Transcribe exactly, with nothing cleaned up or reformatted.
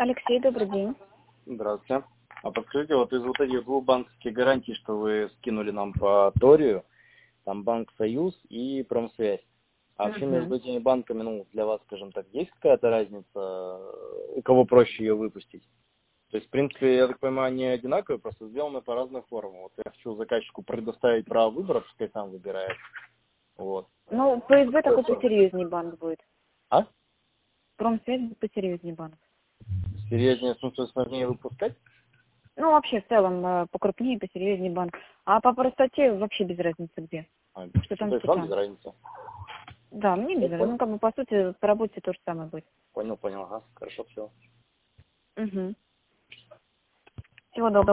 Алексей, добрый день. Здравствуйте. А подскажите, вот из вот этих двух банковских гарантий, что вы скинули нам по Торию, там Банк Союз и Промсвязь. А вообще Мгм. между этими банками, ну, для вас, скажем так, есть какая-то разница, у кого проще ее выпустить? То есть, в принципе, я так понимаю, они одинаковые, просто сделаны по разным формам. Вот я хочу заказчику предоставить право выбора, пускай сам выбирает. Вот. Ну, В ПСБ какой такой форме? посерьезнее банк будет. А? Промсвязь посерьезнее банк. Серьезнее, в смысле, сложнее выпускать? Ну, вообще, в целом, э, покрупнее, посерьезнее банк. А по простоте вообще без разницы где. А, Что ну, там, то есть что вам без там. разницы. Да, мне Я без разницы. Ну, понял. как бы, по сути, по работе то же самое будет. Понял, понял. Ага, хорошо, все. Угу. Всего доброго.